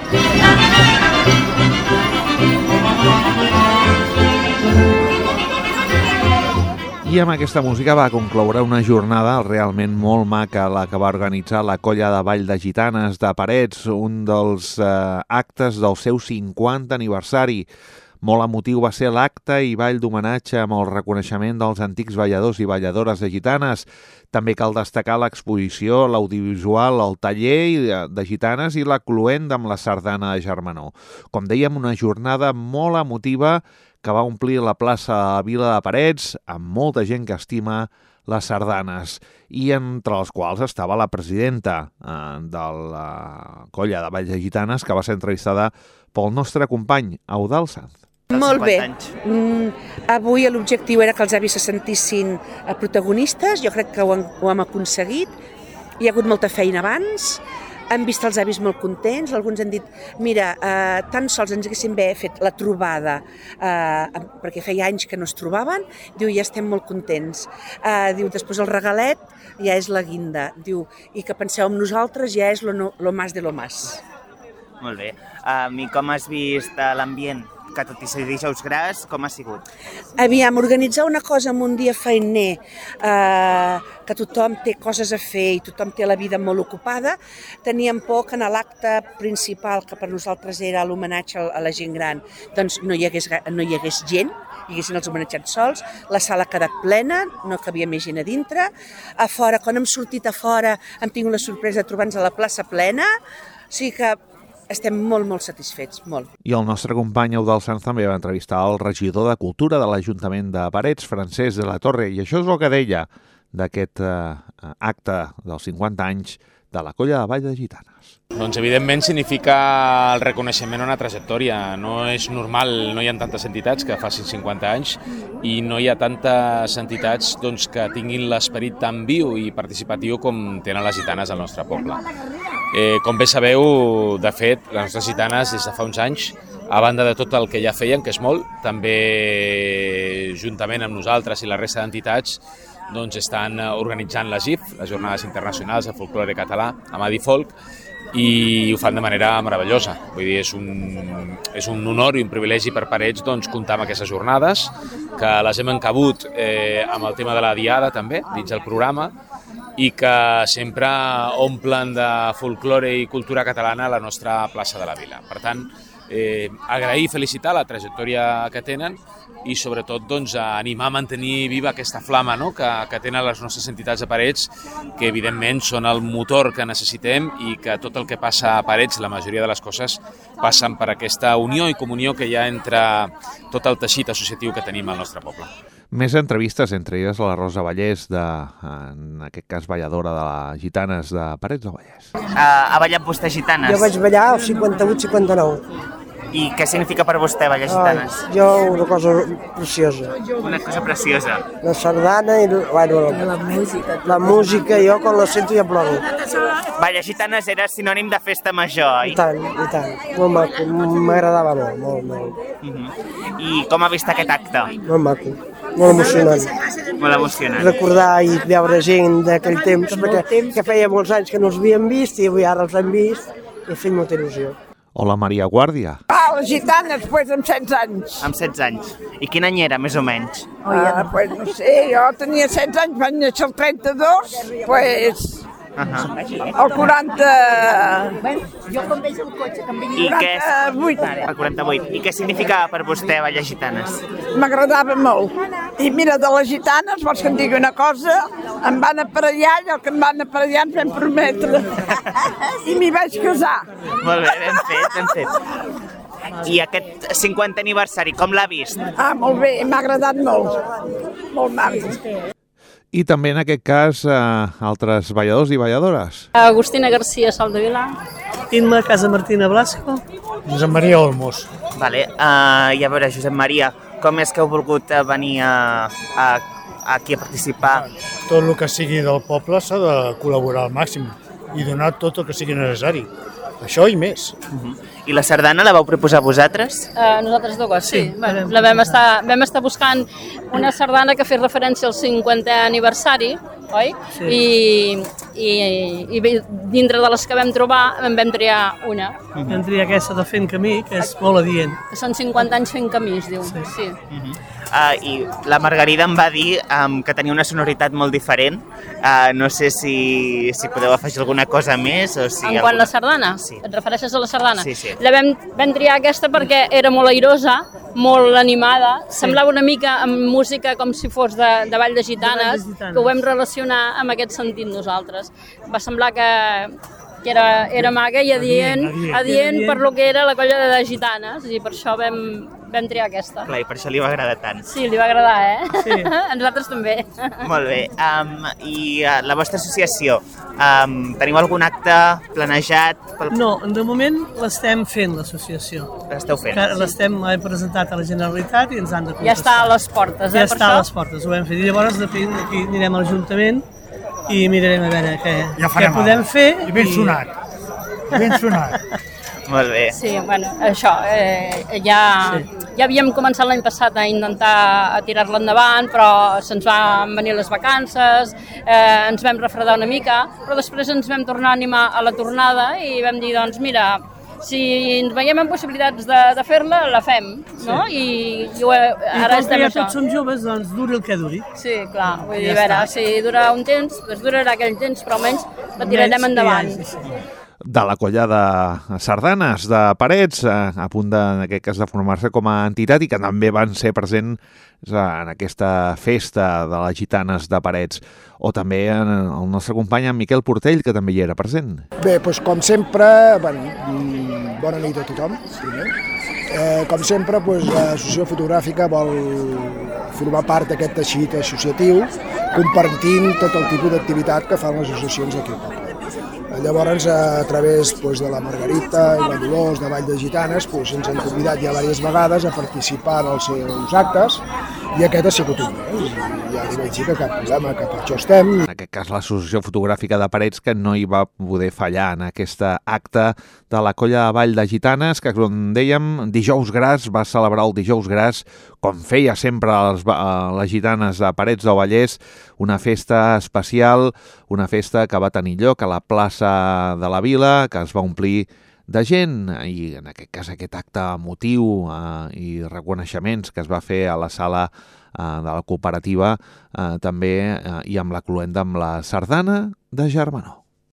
I amb aquesta música va concloure una jornada realment molt maca, la que va organitzar la Colla de Ball de Gitanes de Parets, un dels actes del seu 50 aniversari. Molt emotiu va ser l'acte i ball d'homenatge amb el reconeixement dels antics balladors i balladores de gitanes. També cal destacar l'exposició, l'audiovisual, el taller de gitanes i la cluenda amb la sardana de Germanó. Com dèiem, una jornada molt emotiva que va omplir la plaça de la Vila de Parets amb molta gent que estima les sardanes i entre les quals estava la presidenta de la Colla de Ball de Gitanes, que va ser entrevistada pel nostre company Eudald Sanz. Molt bé. Avui l'objectiu era que els avis se sentissin protagonistes. Jo crec que ho hem aconseguit. Hi ha hagut molta feina abans. Hem vist els avis molt contents. Alguns han dit, mira, tan sols ens haguéssim bé fet la trobada, perquè feia anys que no es trobaven. Diu, ja estem molt contents. Diu, després el regalet ja és la guinda. Diu, i que penseu en nosaltres ja és lo más de lo más. Molt bé. I com has vist l'ambient? Que tot i ser dijous gras, com ha sigut? Aviam, organitzar una cosa en un dia feiner, que tothom té coses a fer i tothom té la vida molt ocupada, teníem por que en l'acte principal, que per nosaltres era l'homenatge a la gent gran, doncs no hi hagués gent, hi haguessin els homenatjats sols, la sala ha quedat plena, no cabia més gent a dintre, a fora, quan hem sortit a fora, hem tingut la sorpresa de trobar-nos a la plaça plena, o sigui que estem molt, molt satisfets, molt. I el nostre company Eudald Sanz també va entrevistar el regidor de Cultura de l'Ajuntament de Parets, Francesc de la Torre, i això és el que deia d'aquest acte dels 50 anys de la Colla de Ball de Gitanes. Doncs evidentment significa el reconeixement a una trajectòria. No és normal, no hi ha tantes entitats que facin 50 anys i no hi ha tantes entitats que tinguin l'esperit tan viu i participatiu com tenen les gitanes al nostre poble. Com bé sabeu, de fet, les nostres gitanes des de fa uns anys, a banda de tot el que ja feien, que és molt, també juntament amb nosaltres i la resta d'entitats estan organitzant les JIF, les Jornades Internacionals de Folklore Català, amb Adifolk, i ho fan de manera meravellosa. Vull dir, és un honor i un privilegi per Parets comptar amb aquestes jornades, que les hem encabut amb el tema de la diada també, dins del programa, i que sempre omplen de folklore i cultura catalana la nostra plaça de la Vila. Per tant, agrair i felicitar la trajectòria que tenen i sobretot animar a mantenir viva aquesta flama que tenen les nostres entitats de Parets, que evidentment són el motor que necessitem i que tot el que passa a Parets, la majoria de les coses, passen per aquesta unió i comunió que hi ha entre tot el teixit associatiu que tenim al nostre poble. Més entrevistes, entre elles la Rosa Vallès, en aquest cas balladora de les gitanes de Parets del Vallès. Ha ballat vostè gitanes? Jo vaig ballar al 58-59. I què significa per vostè ballar gitanes? Una cosa preciosa. Una cosa preciosa. La sardana i la música, jo quan la sento ja ploro. Ballar gitanes era sinònim de festa major, oi? I tant. Molt maco, m'agradava molt. I com ha vist aquest acte? Molt maco, molt emocionant. Molt emocionant. Recordar i veure gent d'aquell temps, perquè feia molts anys que no els havíem vist i avui ara els hem vist i ha fet molta il·lusió. Hola, Maria Guàrdia. Les gitanes, amb 16 anys. Amb 16 anys. I quin any era, més o menys? No sé, jo tenia 16 anys, vaig néixer el 32, el 40... Jo quan veig el cotxe, que em venia... 48. El 48. I què significava per vostè ballar gitanes? M'agradava molt. I mira, de les gitanes, vols que em digui una cosa? Em van aparellar, allò que em van aparellar ens vam prometre. I m'hi vaig casar. Molt bé, ben fet. I aquest 50 aniversari, com l'ha vist? Molt bé, m'ha agradat molt. Molt maco. I també en aquest cas altres balladors i balladores. Agustina García Saldevila. Imma Casa Martina Blasco. Josep Maria Olmos. Vale. I a veure, Josep Maria, com és que heu volgut venir aquí a participar? Tot el que sigui del poble s'ha de col·laborar al màxim i donar tot el que sigui necessari. Això i més. I la sardana la vau proposar vosaltres? Nosaltres dues, sí. Vam estar buscant una sardana que fes referència al 50è aniversari oi? Sí. I dintre de les que vam trobar en vam triar una. Vam triar aquesta de Fent Camí, que és molt adient. Que són 50 anys fent camí, es diu. Sí. I la Margarida em va dir que tenia una sonoritat molt diferent. No sé si podeu afegir alguna cosa més o si... En quant a la sardana? Sí. Et refereixes a la sardana? Sí, sí. Vam triar aquesta perquè era molt airosa, molt animada, semblava una mica amb música com si fos de Ball de Gitanes, que ho vam relacionar amb aquest sentit nosaltres. Va semblar que era maca i adient per lo que era la colla de gitanes, i per això vam triar aquesta. Clar, i per això li va agradar tant. Sí, li va agradar, Sí. A nosaltres també. Molt bé. I la vostra associació, teniu algun acte planejat? No, de moment l'estem fent, l'associació. L'esteu fent? L'estem presentat a la Generalitat i ens han de contestar. Ja està a les portes, Ja està a les portes, ho hem fet. I llavors aquí anirem a l'Ajuntament i mirarem a veure què podem fer. I ben sonat. Ben sonat. Molt bé. Sí, bueno, això, ja havíem començat l'any passat a intentar tirar-la endavant, però se'ns van venir les vacances, ens vam refredar una mica, però després ens vam tornar a animar a la tornada i vam dir, doncs mira, si ens veiem en possibilitats de fer-la, la fem, no? I ara estem això. I com que ja tots som joves, doncs duri el que duri. Sí, clar, vull dir, a veure, si dura un temps, doncs durarà aquell temps, però almenys la tirarem endavant. De la colla de sardanes de Parets, a punt en aquest cas de formar-se com a entitat i que també van ser presents en aquesta festa de les gitanes de Parets, o també el nostre company en Miquel Portell, que també hi era present. Bé, doncs com sempre, bona nit a tothom, primer. Com sempre, l'associació fotogràfica vol formar part d'aquest teixit associatiu, compartint tot el tipus d'activitat que fan les associacions aquí al poble. Llavors, a través de la Margarita i la Dolors de Vall de Gitanes, ens han convidat ja diverses vegades a participar en els seus actes i aquest ha sigut un mes. I ja li vaig dir que cap problema, que per això estem. En aquest cas, l'Associació Fotogràfica de Parets, que no hi va poder fallar en aquest acte de la colla de Vall de Gitanes, que, com dèiem, dijous gras, va celebrar el dijous gras, com feia sempre les gitanes de Parets del Vallès, una festa especial, una festa que va tenir lloc a la plaça de la Vila, que es va omplir de gent, i en aquest cas aquest acte emotiu i reconeixements que es va fer a la sala de la cooperativa també, i amb la cloenda amb la sardana de Germanó.